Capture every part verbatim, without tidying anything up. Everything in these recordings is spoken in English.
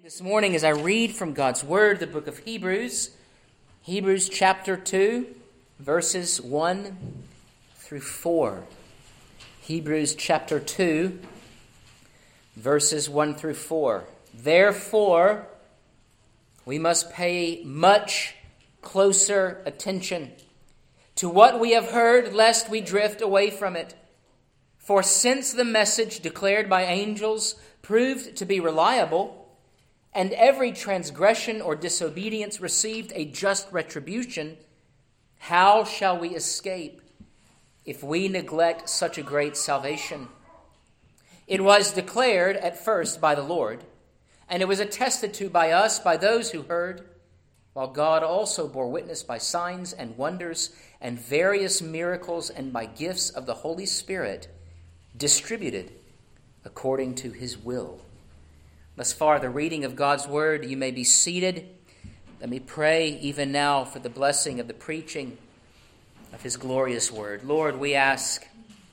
This morning, as I read from God's Word, the book of Hebrews, Hebrews chapter two, verses one through four. Hebrews chapter two, verses one through four. Therefore, we must pay much closer attention to what we have heard, lest we drift away from it. For since the message declared by angels proved to be reliable, and every transgression or disobedience received a just retribution, how shall we escape if we neglect such a great salvation? It was declared at first by the Lord, and it was attested to by us, by those who heard, while God also bore witness by signs and wonders and various miracles and by gifts of the Holy Spirit distributed according to his will. Thus far, the reading of God's Word. You may be seated. Let me pray even now for the blessing of the preaching of his glorious Word. Lord, we ask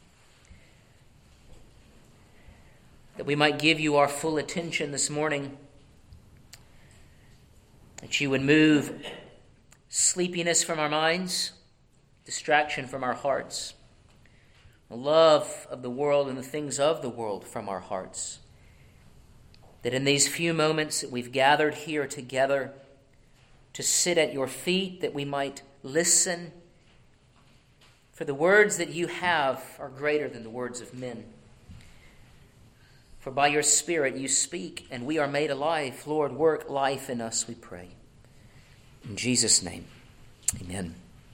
that we might give you our full attention this morning, that you would move sleepiness from our minds, distraction from our hearts, the love of the world and the things of the world from our hearts. That in these few moments that we've gathered here together to sit at your feet, that we might listen. For the words that you have are greater than the words of men. For by your Spirit you speak, and we are made alive. Lord, work life in us, we pray. In Jesus' name, amen.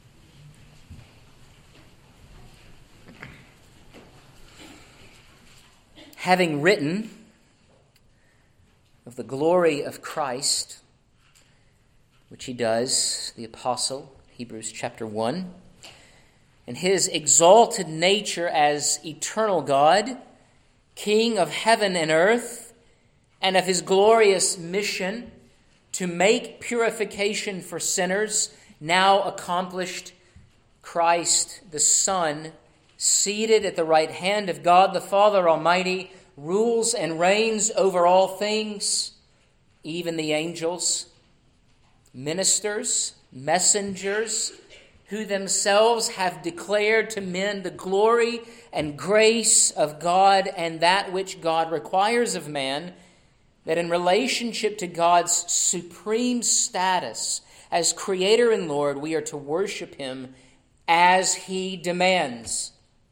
Having written of the glory of Christ, which he does, the apostle, Hebrews chapter one, and his exalted nature as eternal God, King of heaven and earth, and of his glorious mission to make purification for sinners, now accomplished, Christ the Son, seated at the right hand of God the Father Almighty, rules and reigns over all things, even the angels, ministers, messengers, who themselves have declared to men the glory and grace of God and that which God requires of man, that in relationship to God's supreme status as Creator and Lord, we are to worship him as he demands.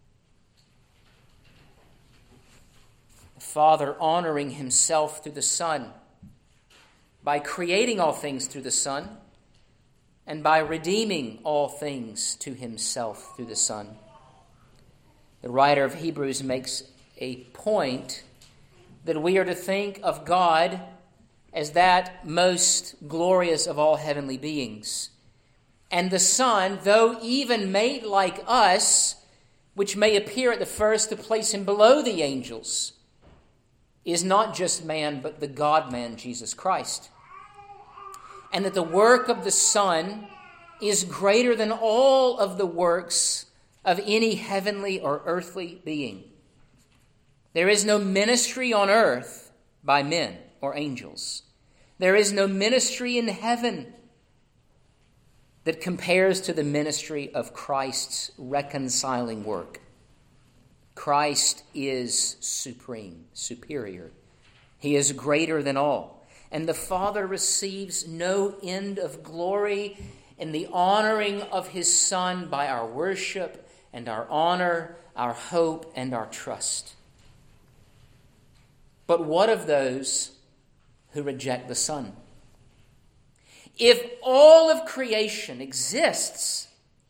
Father honoring himself through the Son by creating all things through the Son and by redeeming all things to himself through the Son. The writer of Hebrews makes a point that we are to think of God as that most glorious of all heavenly beings. And the Son, though even made like us, which may appear at the first to place him below the angels, is not just man, but the God-man, Jesus Christ. And that the work of the Son is greater than all of the works of any heavenly or earthly being. There is no ministry on earth by men or angels. There is no ministry in heaven that compares to the ministry of Christ's reconciling work. Christ is supreme, superior. He is greater than all. And the Father receives no end of glory in the honoring of his Son by our worship and our honor, our hope, and our trust. But what of those who reject the Son? If all of creation exists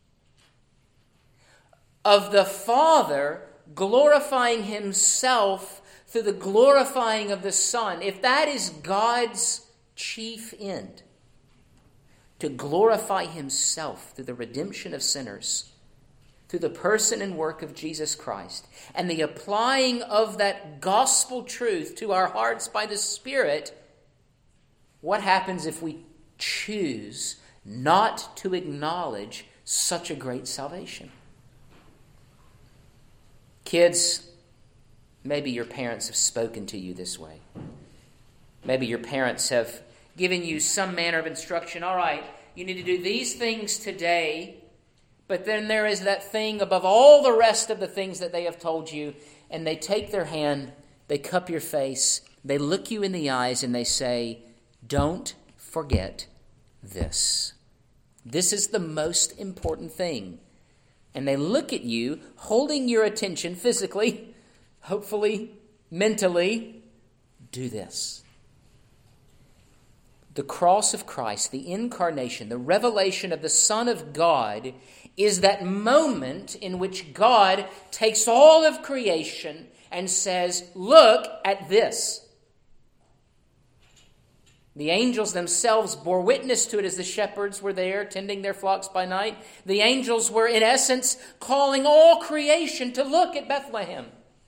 of the Father glorifying himself through the glorifying of the Son, if that is God's chief end, to glorify himself through the redemption of sinners, through the person and work of Jesus Christ, and the applying of that gospel truth to our hearts by the Spirit, what happens if we choose not to acknowledge such a great salvation? Kids, maybe your parents have spoken to you this way. Maybe your parents have given you some manner of instruction. All right, you need to do these things today, but then there is that thing above all the rest of the things that they have told you, and they take their hand, they cup your face, they look you in the eyes, and they say, don't forget this. This is the most important thing. And they look at you, holding your attention physically, hopefully, mentally. Do this. The cross of Christ, the incarnation, the revelation of the Son of God is that moment in which God takes all of creation and says, look at this. The angels themselves bore witness to it as the shepherds were there tending their flocks by night. The angels were, in essence, calling all creation to look at Bethlehem.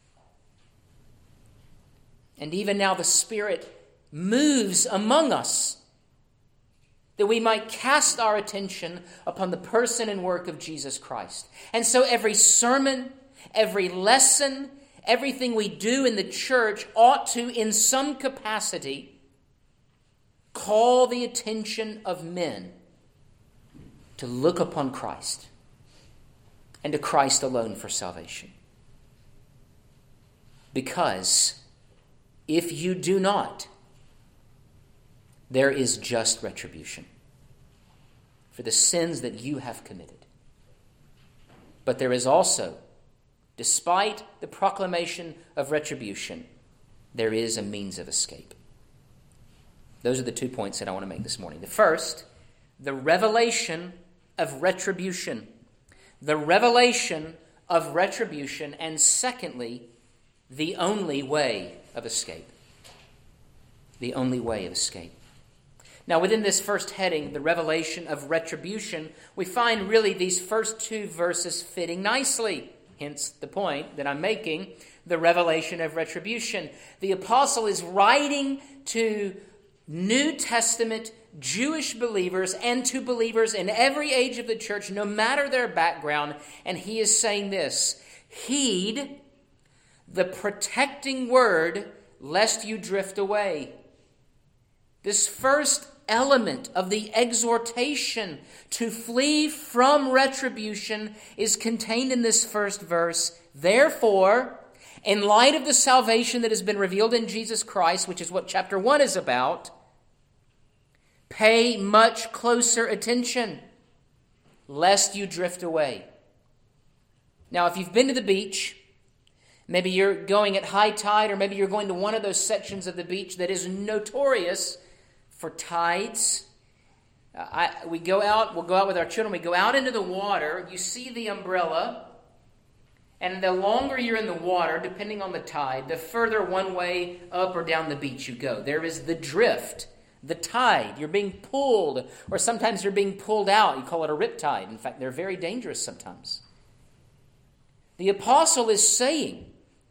And even now the Spirit moves among us that we might cast our attention upon the person and work of Jesus Christ. And so every sermon, every lesson, everything we do in the church ought to, in some capacity, call the attention of men to look upon Christ and to Christ alone for salvation. Because if you do not, there is just retribution for the sins that you have committed. But there is also, despite the proclamation of retribution, there is a means of escape. Those are the two points that I want to make this morning. The first, the revelation of retribution. The revelation of retribution. And secondly, the only way of escape. The only way of escape. Now, within this first heading, the revelation of retribution, we find really these first two verses fitting nicely. Hence the point that I'm making, the revelation of retribution. The apostle is writing to New Testament Jewish believers and to believers in every age of the church, no matter their background. And he is saying this: heed the protecting word, lest you drift away. This first element of the exhortation to flee from retribution is contained in this first verse. Therefore, in light of the salvation that has been revealed in Jesus Christ, which is what chapter one is about, pay much closer attention, lest you drift away. Now, if you've been to the beach, maybe you're going at high tide, or maybe you're going to one of those sections of the beach that is notorious for tides. Uh, I, we go out, we'll go out with our children, we go out into the water, you see the umbrella, and the longer you're in the water, depending on the tide, the further one way up or down the beach you go. There is the drift, the tide. You're being pulled, or sometimes you're being pulled out. You call it a riptide. In fact, they're very dangerous sometimes. The apostle is saying,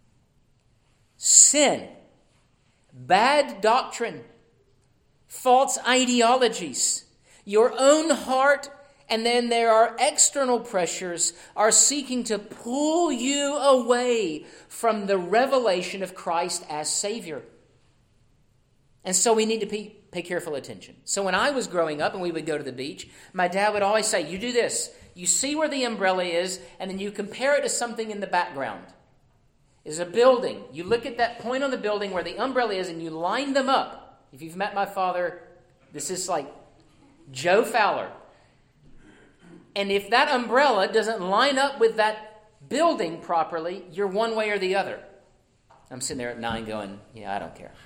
sin, bad doctrine, false ideologies, your own heart, and then there are external pressures are seeking to pull you away from the revelation of Christ as Savior. And so we need to pay, pay careful attention. So when I was growing up and we would go to the beach, my dad would always say, you do this. You see where the umbrella is, and then you compare it to something in the background. Is a building. You look at that point on the building where the umbrella is, and you line them up. If you've met my father, this is like Joe Fowler. And if that umbrella doesn't line up with that building properly, you're one way or the other. I'm sitting there at nine going, yeah, I don't care.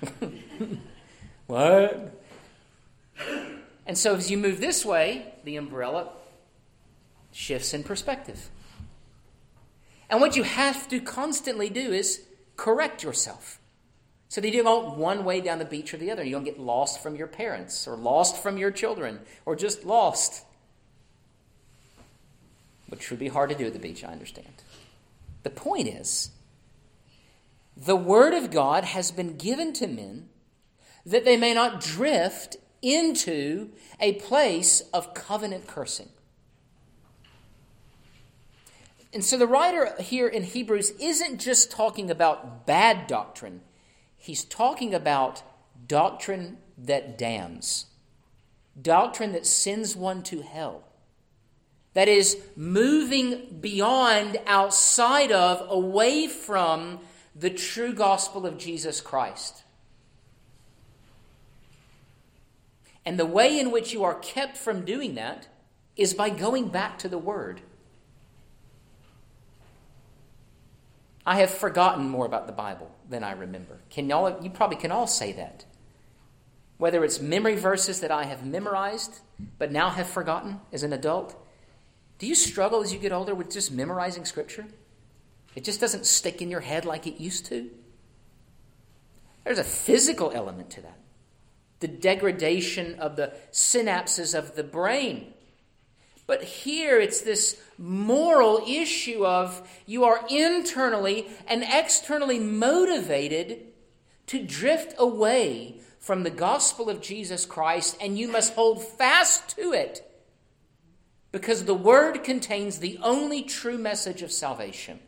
What? And so as you move this way, the umbrella shifts in perspective. And what you have to constantly do is correct yourself, so that you don't go one way down the beach or the other. You don't get lost from your parents, or lost from your children, or just lost. Which would be hard to do at the beach, I understand. The point is, the Word of God has been given to men that they may not drift into a place of covenant cursing. And so the writer here in Hebrews isn't just talking about bad doctrine. He's talking about doctrine that damns, doctrine that sends one to hell, that is moving beyond, outside of, away from the true gospel of Jesus Christ. And the way in which you are kept from doing that is by going back to the Word. I have forgotten more about the Bible than I remember. Can y'all, you probably can all say that. Whether it's memory verses that I have memorized but now have forgotten as an adult. Do you struggle as you get older with just memorizing Scripture? It just doesn't stick in your head like it used to. There's a physical element to that. The degradation of the synapses of the brain. But here it's this moral issue of you are internally and externally motivated to drift away from the gospel of Jesus Christ, and you must hold fast to it because the Word contains the only true message of salvation.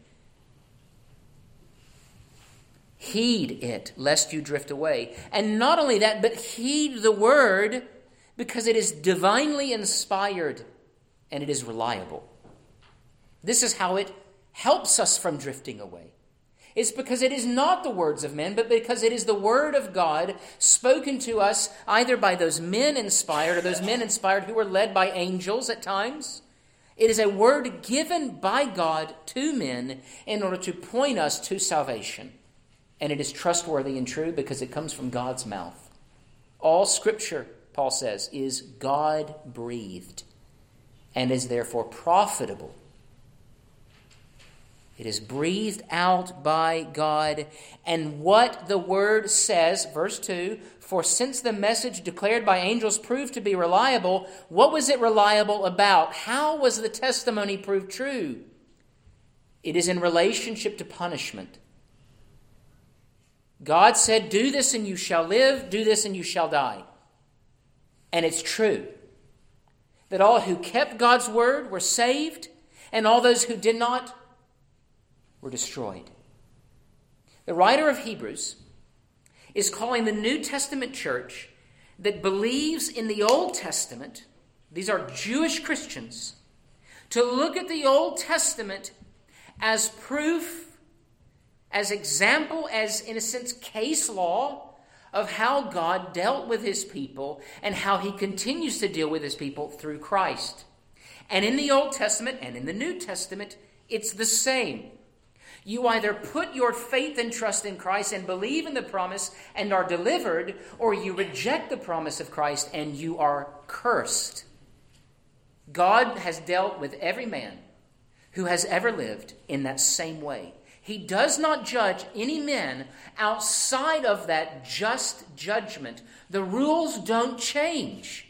Heed it, lest you drift away. And not only that, but heed the Word because it is divinely inspired and it is reliable. This is how it helps us from drifting away. It's because it is not the words of men, but because it is the Word of God spoken to us either by those men inspired or those men inspired who were led by angels at times. It is a word given by God to men in order to point us to salvation. And it is trustworthy and true because it comes from God's mouth. All Scripture, Paul says, is God-breathed and is therefore profitable. It is breathed out by God. And what the Word says, verse two, for since the message declared by angels proved to be reliable, what was it reliable about? How was the testimony proved true? It is in relationship to punishment. God said, do this and you shall live, do this and you shall die. And it's true that all who kept God's word were saved, and all those who did not were destroyed. The writer of Hebrews is calling the New Testament church that believes in the Old Testament, these are Jewish Christians, to look at the Old Testament as proof, as example, as, in a sense, case law of how God dealt with his people and how he continues to deal with his people through Christ. And in the Old Testament and in the New Testament, it's the same. You either put your faith and trust in Christ and believe in the promise and are delivered, or you reject the promise of Christ and you are cursed. God has dealt with every man who has ever lived in that same way. He does not judge any men outside of that just judgment. The rules don't change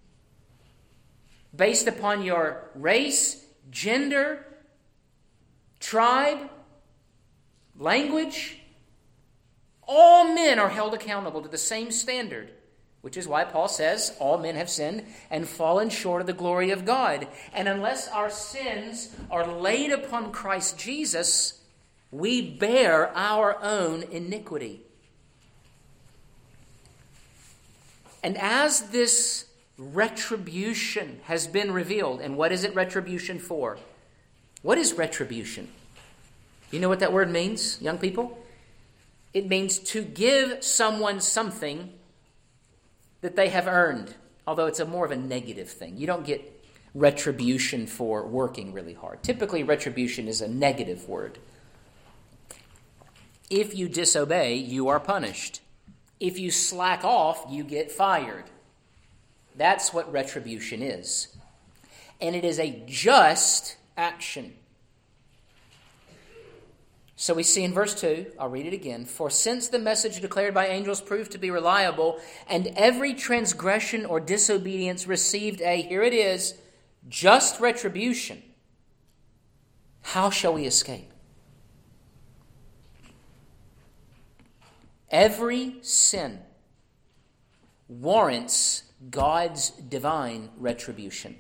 based upon your race, gender, tribe, language. All men are held accountable to the same standard, which is why Paul says all men have sinned and fallen short of the glory of God. And unless our sins are laid upon Christ Jesus, we bear our own iniquity. And as this retribution has been revealed, and what is it retribution for? What is retribution? You know what that word means, young people? It means to give someone something that they have earned, although it's a more of a negative thing. You don't get retribution for working really hard. Typically, retribution is a negative word. If you disobey, you are punished. If you slack off, you get fired. That's what retribution is. And it is a just action. So we see in verse two, I'll read it again. For since the message declared by angels proved to be reliable, and every transgression or disobedience received a, here it is, just retribution, how shall we escape? Every sin warrants God's divine retribution.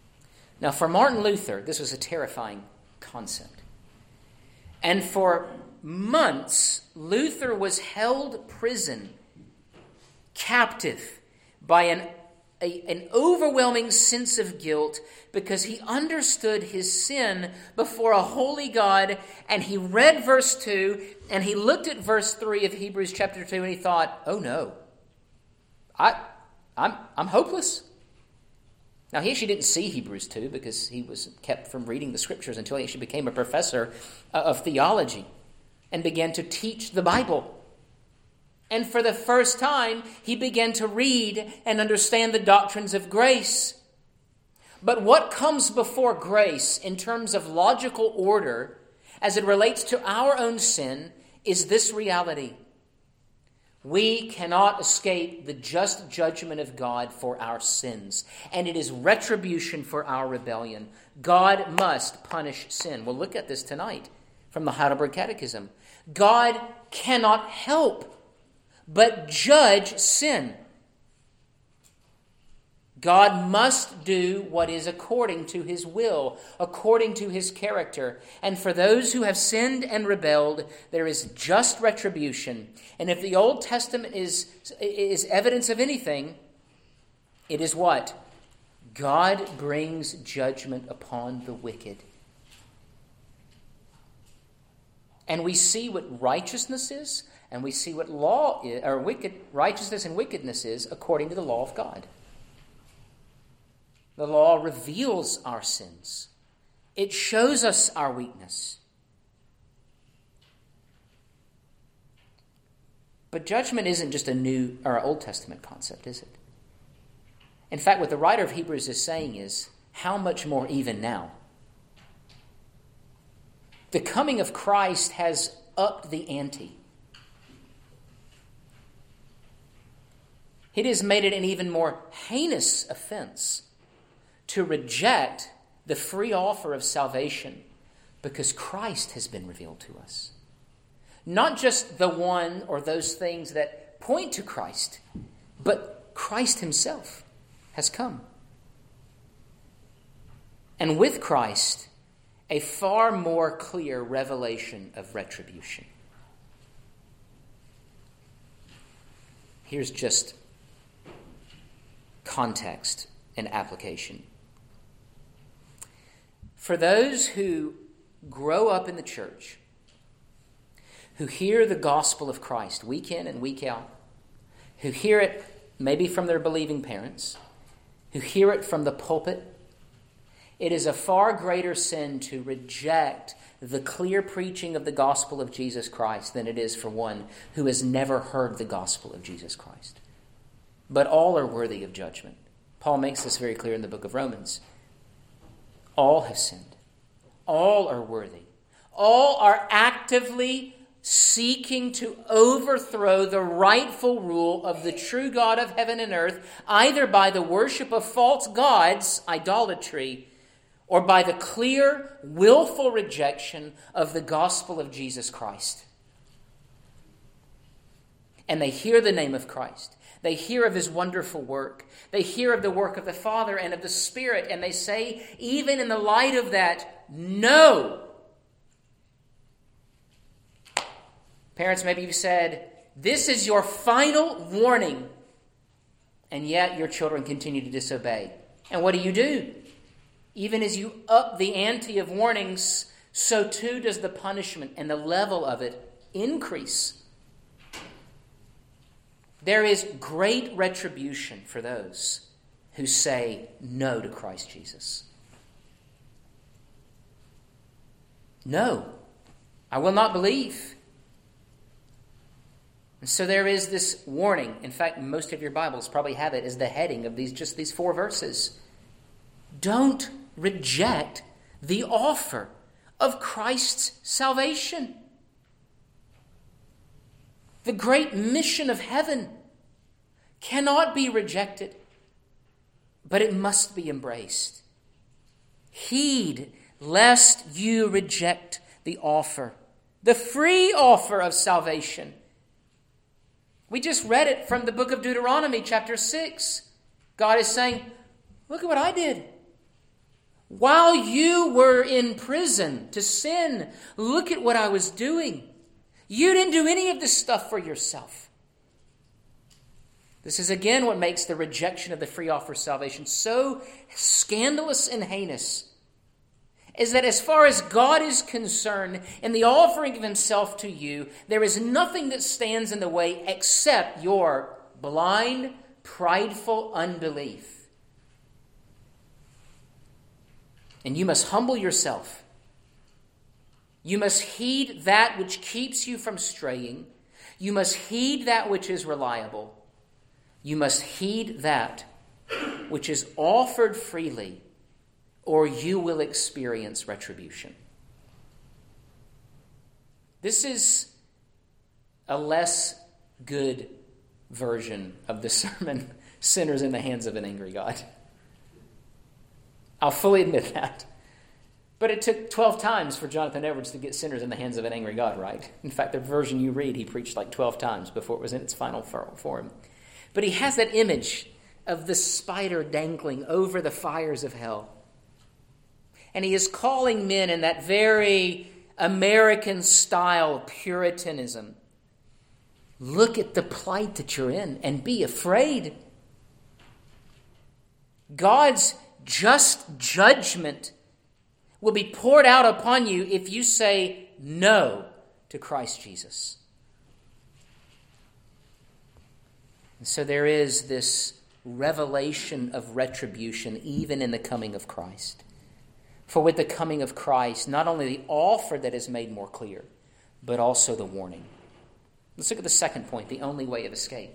Now, for Martin Luther, this was a terrifying concept. And for months, Luther was held prison, captive, by an, a, an overwhelming sense of guilt because he understood his sin before a holy God, and he read verse two, and he looked at verse three of Hebrews chapter two, and he thought, oh no, I, I'm, I'm hopeless. Now, he actually didn't see Hebrews two because he was kept from reading the Scriptures until he actually became a professor of theology and began to teach the Bible. And for the first time, he began to read and understand the doctrines of grace. But what comes before grace in terms of logical order as it relates to our own sin is this reality. We cannot escape the just judgment of God for our sins, and it is retribution for our rebellion. God must punish sin. We'll look at this tonight from the Heidelberg Catechism. God cannot help but judge sin. God must do what is according to his will, according to his character. And for those who have sinned and rebelled, there is just retribution. And if the Old Testament is, is evidence of anything, it is what? God brings judgment upon the wicked. And we see what righteousness is, and we see what law is, or wicked righteousness and wickedness is according to the law of God. The law reveals our sins. It shows us our weakness. But judgment isn't just a New or Old Testament concept, is it? In fact, what the writer of Hebrews is saying is, how much more even now? The coming of Christ has upped the ante. It has made it an even more heinous offense to reject the free offer of salvation because Christ has been revealed to us. Not just the one or those things that point to Christ, but Christ himself has come. And with Christ, a far more clear revelation of retribution. Here's just context and application. For those who grow up in the church, who hear the gospel of Christ week in and week out, who hear it maybe from their believing parents, who hear it from the pulpit, it is a far greater sin to reject the clear preaching of the gospel of Jesus Christ than it is for one who has never heard the gospel of Jesus Christ. But all are worthy of judgment. Paul makes this very clear in the book of Romans. All have sinned. All are worthy. All are actively seeking to overthrow the rightful rule of the true God of heaven and earth, either by the worship of false gods, idolatry, or by the clear, willful rejection of the gospel of Jesus Christ. And they hear the name of Christ. They hear of his wonderful work. They hear of the work of the Father and of the Spirit. And they say, even in the light of that, no. Parents, maybe you've said, this is your final warning. And yet your children continue to disobey. And what do you do? Even as you up the ante of warnings, so too does the punishment and the level of it increase. There is great retribution for those who say no to Christ Jesus. No, I will not believe. And so there is this warning. In fact, most of your Bibles probably have it as the heading of these just these four verses. Don't reject the offer of Christ's salvation. The great mission of heaven cannot be rejected, but it must be embraced. Heed lest you reject the offer, the free offer of salvation. We just read it from the book of Deuteronomy, chapter six. God is saying, look at what I did. While you were in prison to sin, look at what I was doing. You didn't do any of this stuff for yourself. This is again what makes the rejection of the free offer of salvation so scandalous and heinous, is that as far as God is concerned, in the offering of himself to you, there is nothing that stands in the way except your blind, prideful unbelief. And you must humble yourself. You must heed that which keeps you from straying. You must heed that which is reliable. You must heed that which is offered freely, or you will experience retribution. This is a less good version of the sermon, Sinners in the Hands of an Angry God. I'll fully admit that. But it took twelve times for Jonathan Edwards to get sinners in the hands of an angry God right. In fact, the version you read, he preached like twelve times before it was in its final form. But he has that image of the spider dangling over the fires of hell. And he is calling men in that very American-style Puritanism. Look at the plight that you're in and be afraid. God's just judgment will be poured out upon you if you say no to Christ Jesus. And so there is this revelation of retribution even in the coming of Christ. For with the coming of Christ, not only the offer that is made more clear, but also the warning. Let's look at the second point, the only way of escape.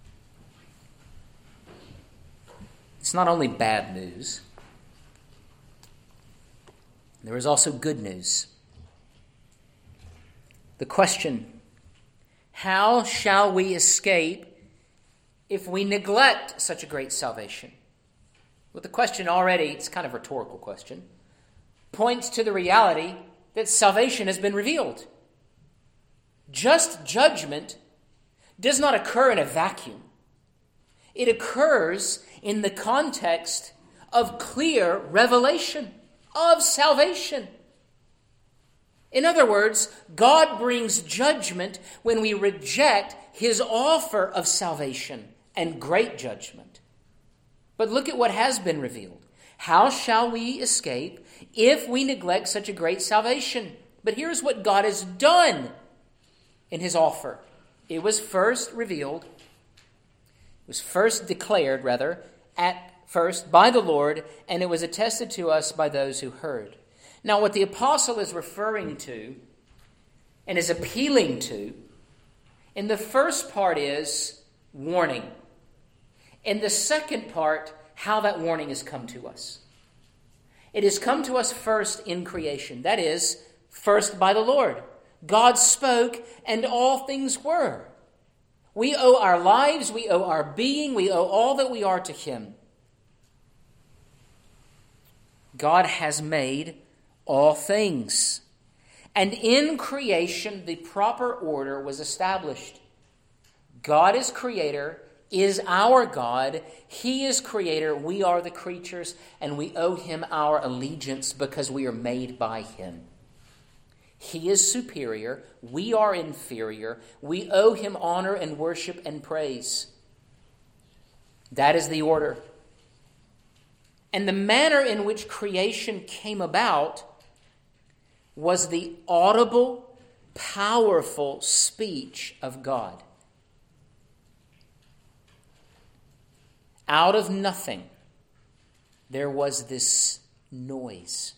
It's not only bad news. There is also good news. The question, how shall we escape if we neglect such a great salvation? Well, the question already, it's kind of a rhetorical question, points to the reality that salvation has been revealed. Just judgment does not occur in a vacuum. It occurs in the context of clear revelation of salvation. In other words, God brings judgment when we reject his offer of salvation and great judgment. But look at what has been revealed. How shall we escape if we neglect such a great salvation? But here's what God has done in his offer. It was first revealed, it was first declared, rather, at first by the Lord, and it was attested to us by those who heard. Now, what the apostle is referring to and is appealing to in the first part is warning. In the second part, how that warning has come to us. It has come to us first in creation. That is, first by the Lord. God spoke and all things were. We owe our lives, we owe our being, we owe all that we are to him. God has made all things. And in creation, the proper order was established. God is creator, is our God. He is creator, we are the creatures, and we owe him our allegiance because we are made by him. He is superior, we are inferior. We owe him honor and worship and praise. That is the order. And the manner in which creation came about was the audible, powerful speech of God. Out of nothing, there was this noise.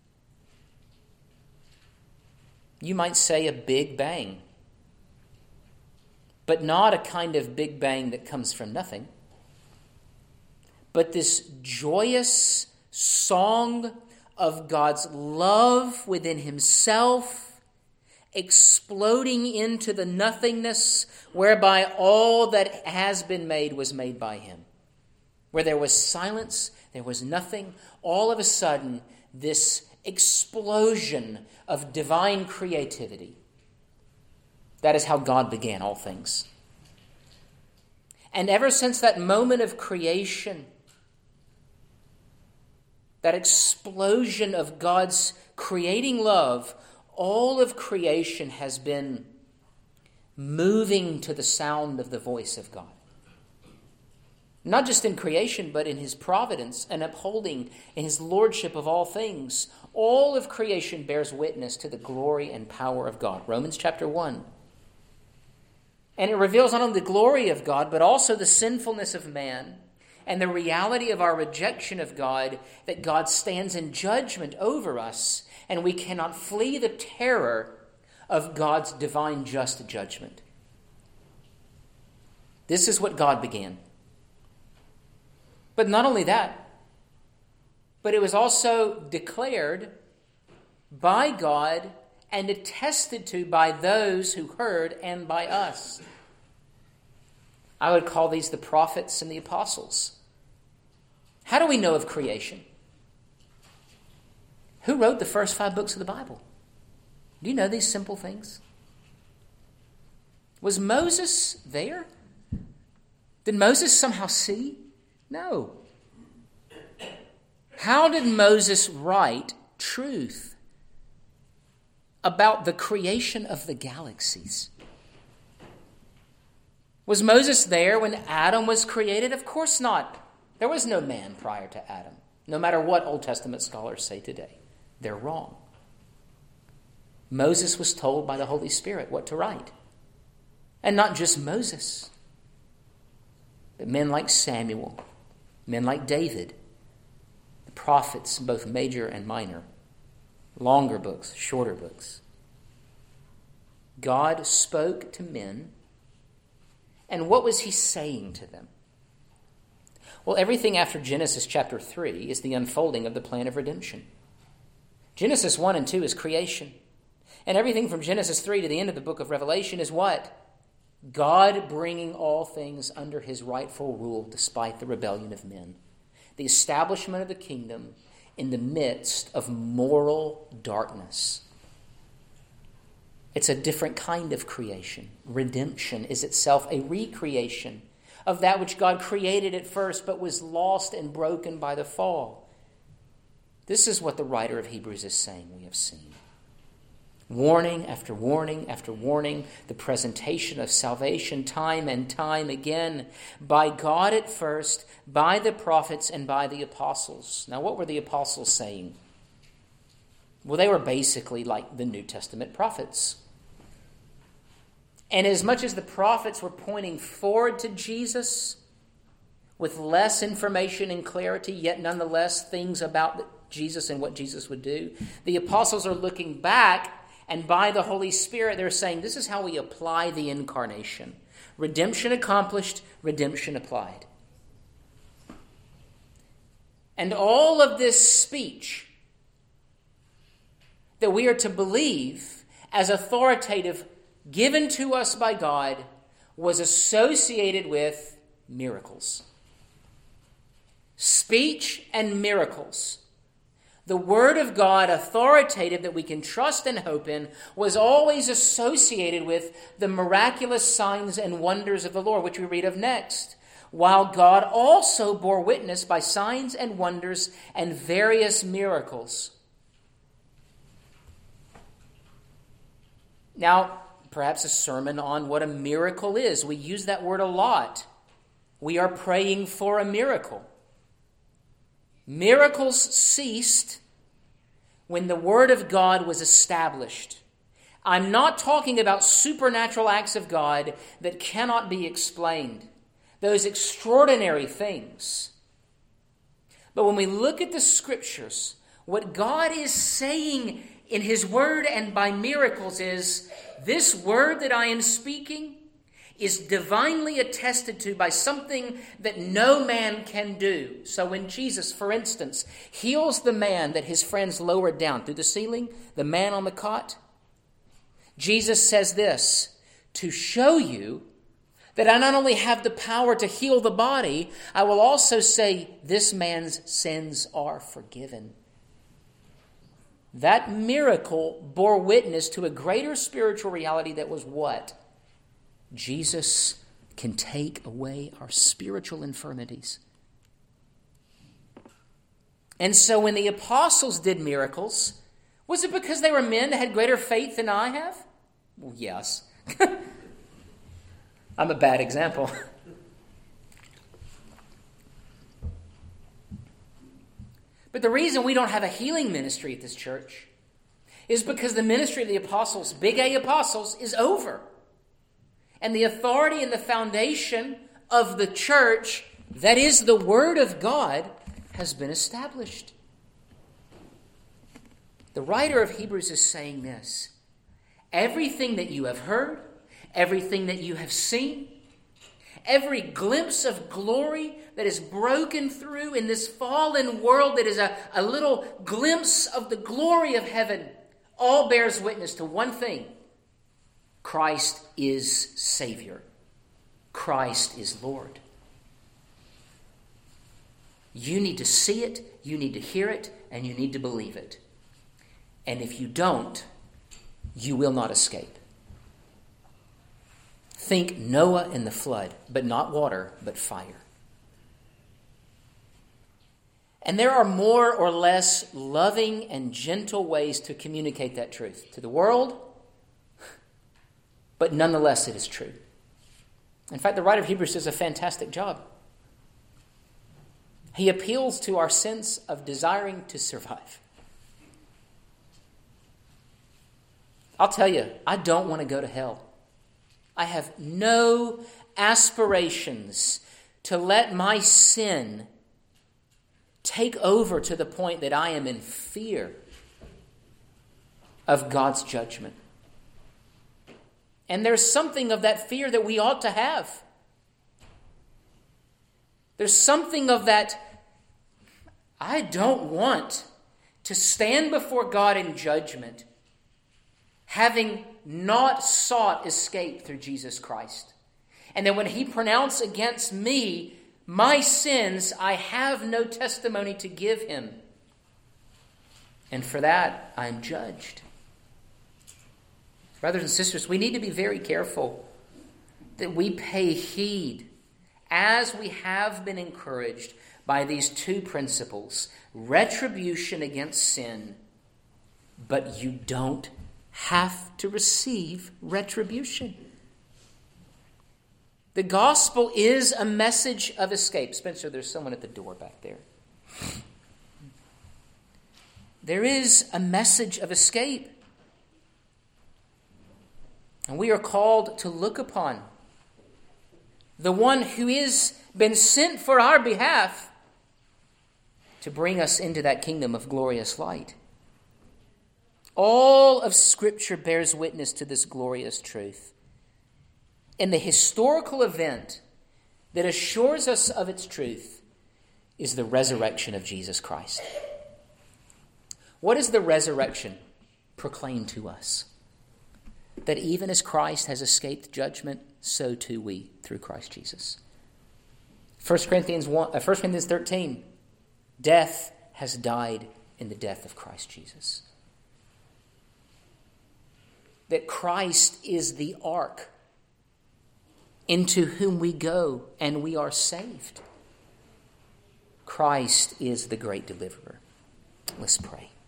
You might say a big bang, but not a kind of big bang that comes from nothing. But this joyous song of God's love within himself, exploding into the nothingness whereby all that has been made was made by him. Where there was silence, there was nothing. All of a sudden, this explosion of divine creativity. That is how God began all things. And ever since that moment of creation, that explosion of God's creating love, all of creation has been moving to the sound of the voice of God. Not just in creation, but in his providence and upholding in his lordship of all things. All of creation bears witness to the glory and power of God. Romans chapter one. And it reveals not only the glory of God, but also the sinfulness of man and the reality of our rejection of God, that God stands in judgment over us, and we cannot flee the terror of God's divine just judgment. This is what God began. But not only that, but it was also declared by God and attested to by those who heard and by us. I would call these the prophets and the apostles. How do we know of creation? Who wrote the first five books of the Bible? Do you know these simple things? Was Moses there? Did Moses somehow see? No. How did Moses write truth about the creation of the galaxies? Was Moses there when Adam was created? Of course not. There was no man prior to Adam, no matter what Old Testament scholars say today. They're wrong. Moses was told by the Holy Spirit what to write. And not just Moses, but men like Samuel, men like David, the prophets, both major and minor, longer books, shorter books. God spoke to men, and what was he saying to them? Well, everything after Genesis chapter three is the unfolding of the plan of redemption. Genesis one and two is creation. And everything from Genesis three to the end of the book of Revelation is what? God bringing all things under his rightful rule despite the rebellion of men. The establishment of the kingdom in the midst of moral darkness. It's a different kind of creation. Redemption is itself a recreation of that which God created at first but was lost and broken by the fall. This is what the writer of Hebrews is saying we have seen. Warning after warning after warning, the presentation of salvation time and time again by God at first, by the prophets, and by the apostles. Now, what were the apostles saying? Well, they were basically like the New Testament prophets. And as much as the prophets were pointing forward to Jesus with less information and clarity, yet nonetheless things about Jesus and what Jesus would do, the apostles are looking back, and by the Holy Spirit they're saying this is how we apply the incarnation. Redemption accomplished, redemption applied. And all of this speech that we are to believe as authoritative given to us by God was associated with miracles. Speech and miracles. The Word of God, authoritative that we can trust and hope in, was always associated with the miraculous signs and wonders of the Lord, which we read of next. While God also bore witness by signs and wonders and various miracles. Now, perhaps a sermon on what a miracle is. We use that word a lot. We are praying for a miracle. Miracles ceased when the Word of God was established. I'm not talking about supernatural acts of God that cannot be explained. Those extraordinary things. But when we look at the Scriptures, what God is saying in His Word and by miracles is, this word that I am speaking is divinely attested to by something that no man can do. So when Jesus, for instance, heals the man that his friends lowered down through the ceiling, the man on the cot, Jesus says this, to show you that I not only have the power to heal the body, I will also say this man's sins are forgiven. That miracle bore witness to a greater spiritual reality that was what? Jesus can take away our spiritual infirmities. And so when the apostles did miracles, was it because they were men that had greater faith than I have? Well, yes. I'm a bad example. But the reason we don't have a healing ministry at this church is because the ministry of the apostles, big A apostles, is over. And the authority and the foundation of the church, that is the Word of God, has been established. The writer of Hebrews is saying this: everything that you have heard, everything that you have seen, every glimpse of glory that is broken through in this fallen world, that is a, a little glimpse of the glory of heaven, all bears witness to one thing: Christ is Savior. Christ is Lord. You need to see it, you need to hear it, and you need to believe it. And if you don't, you will not escape. Think Noah and the flood, but not water, but fire. And there are more or less loving and gentle ways to communicate that truth to the world, but nonetheless it is true. In fact, the writer of Hebrews does a fantastic job. He appeals to our sense of desiring to survive. I'll tell you, I don't want to go to hell. I have no aspirations to let my sin take over to the point that I am in fear of God's judgment. And there's something of that fear that we ought to have. There's something of that, I don't want to stand before God in judgment having not sought escape through Jesus Christ. And then when he pronounced against me my sins, I have no testimony to give him. And for that, I'm judged. Brothers and sisters, we need to be very careful that we pay heed, as we have been encouraged by these two principles: retribution against sin, but you don't have to receive retribution. The gospel is a message of escape. Spencer, there's someone at the door back there. There is a message of escape. And we are called to look upon the one who has been sent for our behalf to bring us into that kingdom of glorious light. All of Scripture bears witness to this glorious truth. And the historical event that assures us of its truth is the resurrection of Jesus Christ. What does the resurrection proclaim to us? That even as Christ has escaped judgment, so too we through Christ Jesus. First Corinthians one, uh, First Corinthians thirteen, death has died in the death of Christ Jesus. That Christ is the ark into whom we go and we are saved. Christ is the great deliverer. Let's pray.